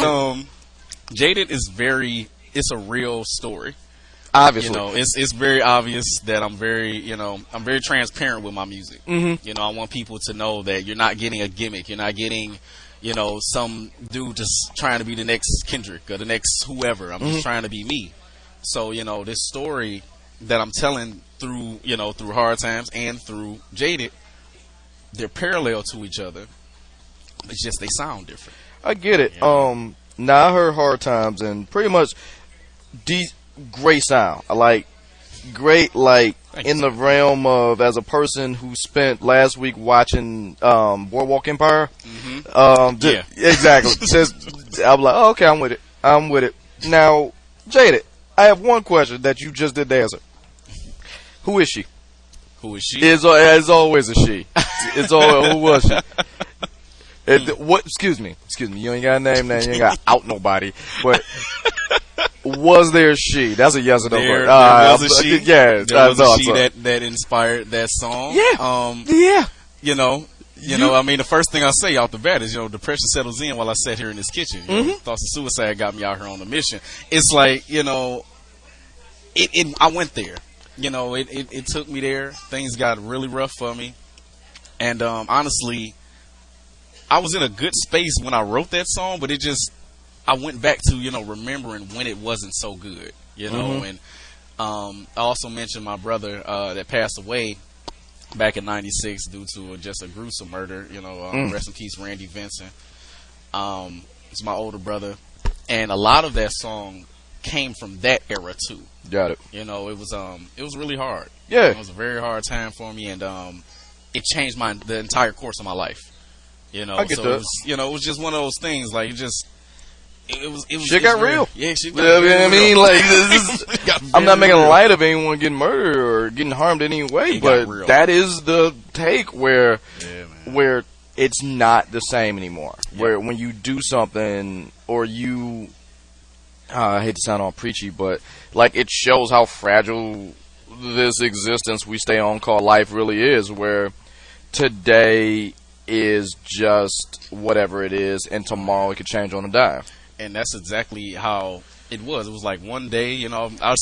Jaded is it's a real story. Obviously, it's very obvious that I'm very transparent with my music. Mm-hmm. I want people to know that you're not getting a gimmick. You're not getting, some dude just trying to be the next Kendrick or the next whoever. I'm just trying to be me. So, this story that I'm telling through Hard Times and through Jaded, they're parallel to each other. It's just they sound different. I get it. Now I heard Hard Times and pretty much great sound. I like great, in the realm of, as a person who spent last week watching Boardwalk Empire. Yeah, exactly. I'm like, oh, okay, I'm with it. Now, Jaded, I have one question that you just didn't answer. Who is she? Who is she? It's always a she. It's always, who was she? What? Excuse me. You ain't got a name now. You ain't got out nobody. But was there a she? That's a yes or no question. There was a she. Yeah, there was a she that inspired that song. Yeah. Yeah. I mean, the first thing I say out the bat is, depression settles in while I sat here in this kitchen. Thoughts of suicide got me out here on a mission. It's like, I went there. It took me there. Things got really rough for me. And honestly, I was in a good space when I wrote that song, but I went back to, remembering when it wasn't so good, and I also mentioned my brother that passed away back in '96 due to just a gruesome murder. Rest in peace, Randy Vincent. It's my older brother, and a lot of that song came from that era too. Got it. It was really hard. Yeah, it was a very hard time for me, and it changed the entire course of my life. I get that. It was just one of those things. Like it was. Shit got real. Yeah, shit got real. I mean, I'm not making light of anyone getting murdered or getting harmed in any way, but that is the take where it's not the same anymore. Yeah. Where when you do something or you, I hate to sound all preachy, but it shows how fragile this existence we stay on called life really is. Where today is just whatever it is, and tomorrow it could change on a dime. And that's exactly how it was. It was like one day, I was